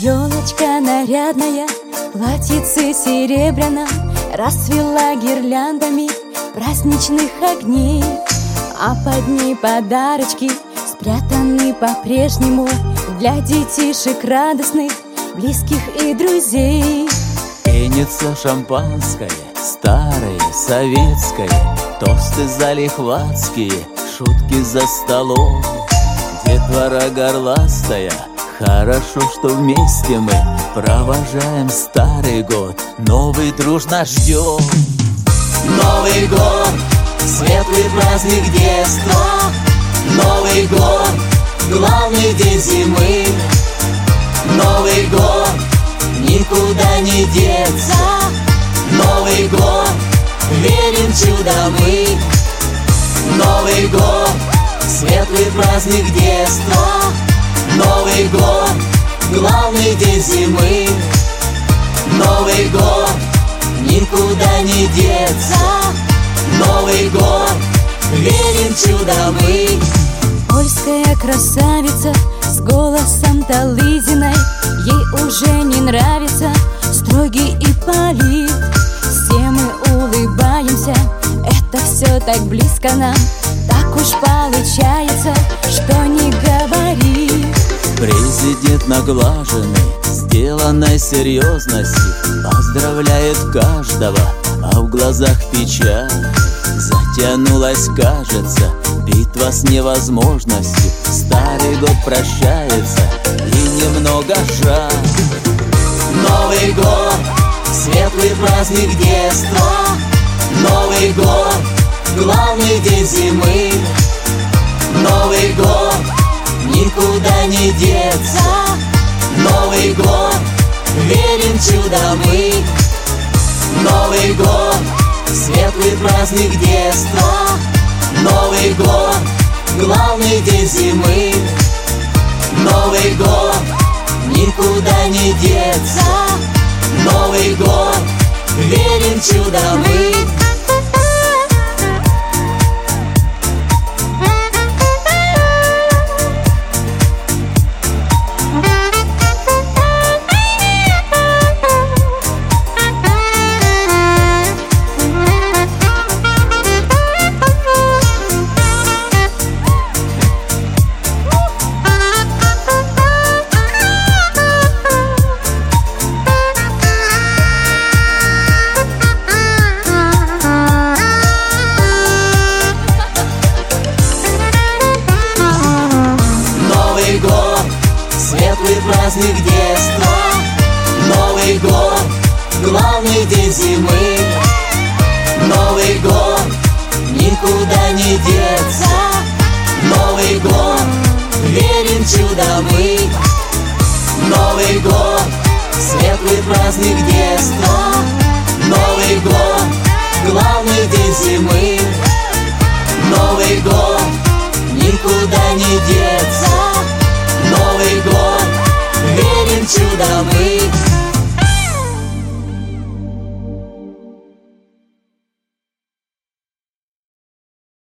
Елочка нарядная, платьице серебряном, расцвела гирляндами праздничных огней, а под ней подарочки спрятаны по-прежнему для детишек радостных, близких и друзей. Пенится шампанское, старое, советское, тосты залихватские, шутки за столом. Детвора горластая, хорошо, что вместе мы провожаем старый год, новый дружно ждем. Новый год, светлый праздник детства, Новый год, главный день зимы. Новый год, никуда не деться, Новый год, верим в чудо мы. Новый год, светлый праздник детства, Новый год, главный день зимы. Новый год, никуда не деться, Новый год, верим в чудо мы. Польская красавица с голосом Талызиной, ей уже не нравится строгий ипполит. Все мы улыбаемся, это все так близко нам, так уж получается, что не говори. Президент наглаженный, сделанной серьезности, поздравляет каждого, а в глазах печаль. Затянулась, кажется, битва с невозможностью. Старый год прощается, и немного жаль. Новый год, светлый праздник детства, Новый год, главный день зимы. Новый год, никуда не деться, Новый год, верим в чудо мы. Новый год, светлый праздник детства, Новый год, главный день зимы. Новый год, никуда не деться, Новый год, верим в чудо мы. Светлый праздник детства, Новый год, главный день зимы. Новый год, никуда не деться, Новый год, верим в чудо мы.